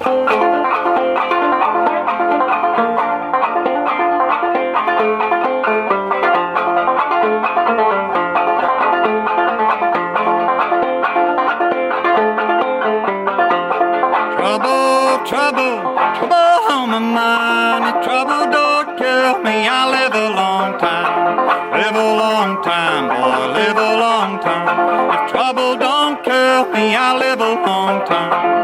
Trouble on my mind. If trouble don't kill me, I'll live a long time. Live a long time, boy, live a long time. If trouble don't kill me, I'll live a long time.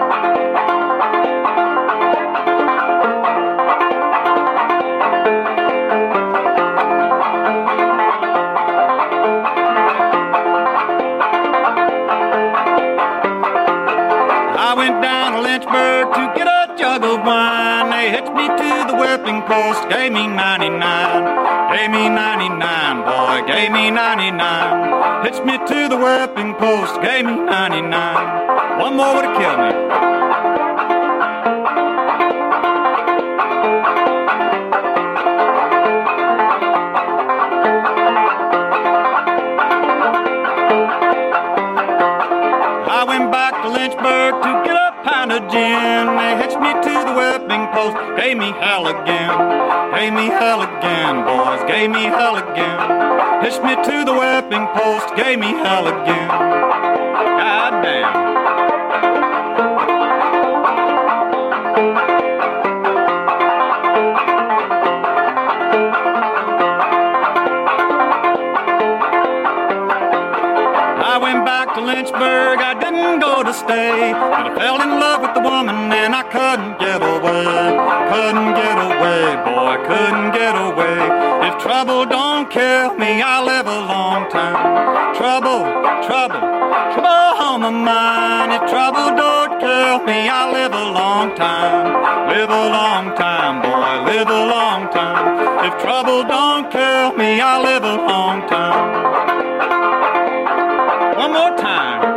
I went down to Lynchburg to get a jug of wine. They hitched me to the whipping post, gave me 99. Gave me 99, boy, gave me 99. Hitched me to the whipping post, gave me 99. One more would have killed me. I went back to Lynchburg to get a pound of gin. They hitched me to the whipping post, gave me hell again. Gave me hell again, boys, gave me hell again. Hitched me to the whipping post, gave me hell again. God damn. I went back to Lynchburg, I didn't go to stay, but I fell in love with the woman and I couldn't get away. Couldn't get away, boy, couldn't get away. If trouble don't kill me, I'll live a long time. Trouble on my mind. If trouble don't kill me, I'll live a long time. Live a long time, boy, live a long time. If trouble don't kill me, I'll live a long time. One more time.